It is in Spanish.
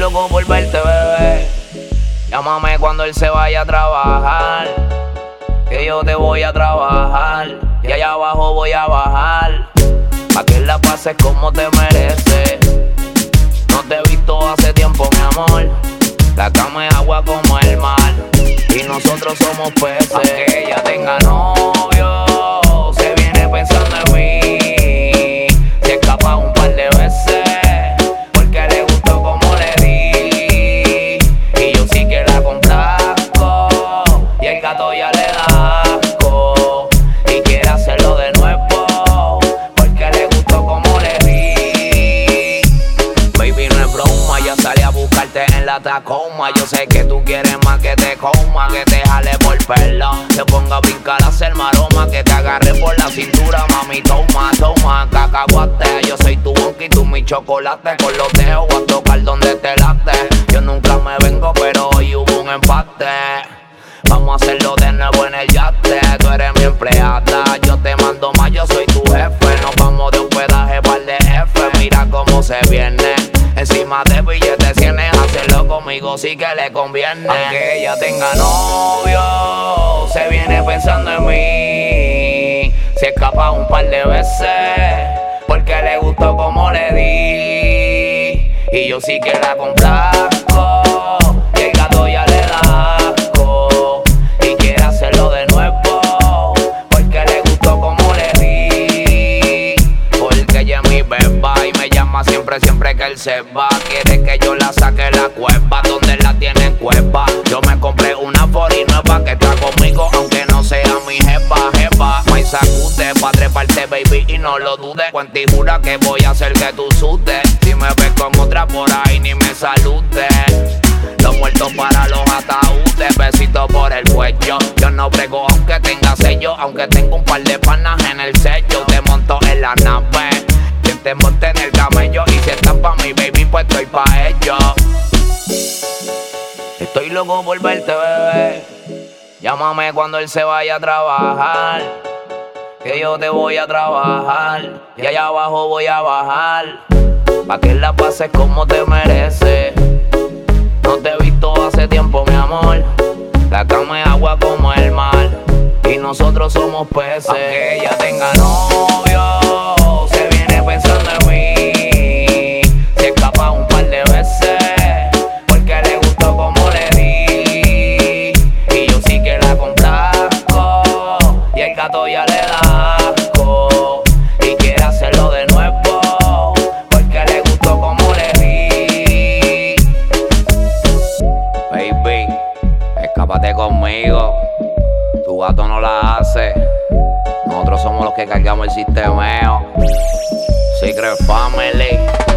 loco por verte, bebé. Llámame cuando él se vaya a trabajar, que yo te voy a trabajar. Y allá abajo voy a bajar, pa' que la pases como te mereces. No te he visto hace tiempo, mi amor. La cama es agua como el mar, y nosotros somos peces. Aunque ella tenga novio, se viene pensando en mí. Se escapa un par de veces, porque le gustó como le di. Y yo sí que la complazco, y el gato ya le da asco, y quiere hacerlo de nuevo, porque le gustó como le di. Baby, no es broma, ya salí a buscarte en la Tacoma. Yo sé que tú quieres más que te coma, que te jale por pelo, te ponga a brincar a hacer maroma, que te agarre por la cintura, mami, toma, toma, cacahuate. Yo soy tu bonqui, tú mi chocolate, con los dedos voy a tocar donde te late. Yo nunca me vengo, pero hoy hubo un empate. Vamos a hacerlo de nuevo en el yate. Tú eres mi empleada, yo te mando más, yo soy tu jefe. Nos vamos de hospedaje par de F. Mira cómo se viene, encima de billetes tienes. Hacerlo conmigo sí que le conviene. Aunque ella tenga novio, se viene pensando en mí. Se escapa un par de veces, porque le gustó como le di. Y yo sí que la complazco, y el gato ya le da asco, y quiere hacerlo de nuevo, porque le gustó como le di. Porque ella es mi beba y me llama siempre que él se va. Quiere que yo la saque la cueva, donde la tiene en cueva. Yo me compré una Fori nueva que está conmigo, aunque no sea mi jefa. Me sacude pa' treparte, baby, y no lo dudes. Cuenta y jura que voy a hacer que tú sudes. Si me ves con otra por ahí, ni me saludes. Los muertos para los ataúdes, besitos por el cuello. Yo no brego aunque tenga sello, aunque tengo un par de panas en el sello. Te monto en la nave, quien te monte en el camello. Y si estás pa' mi baby, pues estoy pa' ello. Estoy loco por verte, bebé. Llámame cuando él se vaya a trabajar, que yo te voy a trabajar. Y allá abajo voy a bajar, pa' que la pases como te mereces. No te he visto hace tiempo, mi amor. La cama es agua como el mar, y nosotros somos peces. Aunque ella tenga novio, se viene pensando en mí. Se escapa un par de veces, porque le gustó como le di. Y yo sí que la complazco, y el gato ya le da asco, y quiere hacerlo de nuevo, porque le gustó como le di. Baby, escápate conmigo, tu gato no la hace. Nosotros somos los que cargamos el sistemeo. Secret Family.